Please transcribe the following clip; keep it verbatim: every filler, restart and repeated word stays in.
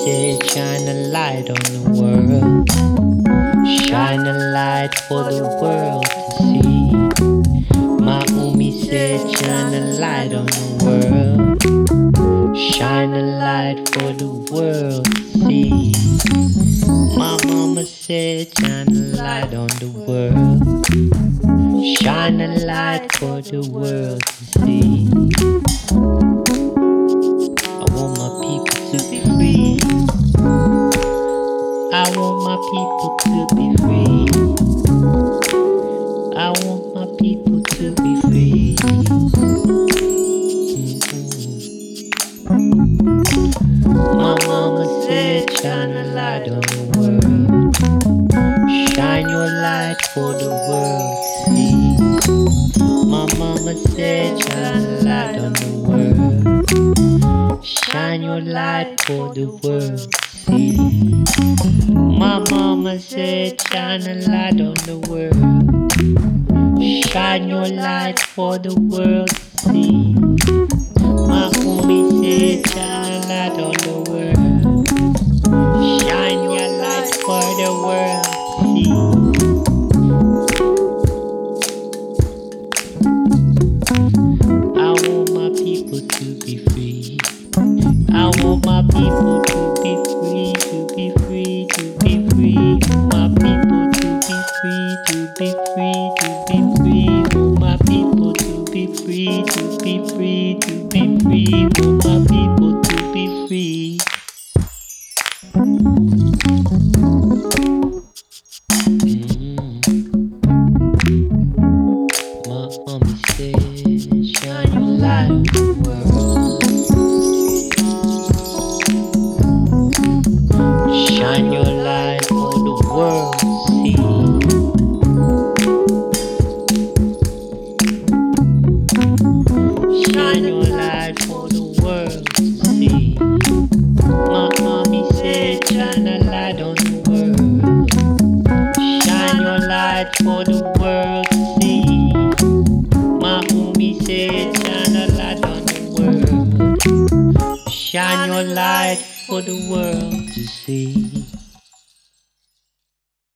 said, shine a light on the world. Shine a light for the world to see. My Umi said, shine a light on the world. Shine a light for the world to see. My mama said, shine a light on the world. Shine a light for the world to see. I want my people to be free. I want my people to be free. I want my people to be free. Mm-hmm. My mama said, shine a light on the world. Shine your light for the world to see. My mama said, shine a light on the world. Shine your light for the world to see. My mama said, shine a light on the world. Shine your light for the world to see. My Umi said, shine a light on the world. Shine your light for the world to see. I want my people to be free. I want my people to be free, to be free, to be free. My people to be free, to be free, to be free. Want my people to be free, to be free, to be free. Want my people to be free. My mommy said, shine your light on the world. Shine your light for the world to see. Shine your light for the world to see. My mommy said, shine a light on the world. Shine your light for the world to see. My Umi said, shine a light on the world. Shine your light for the world to see.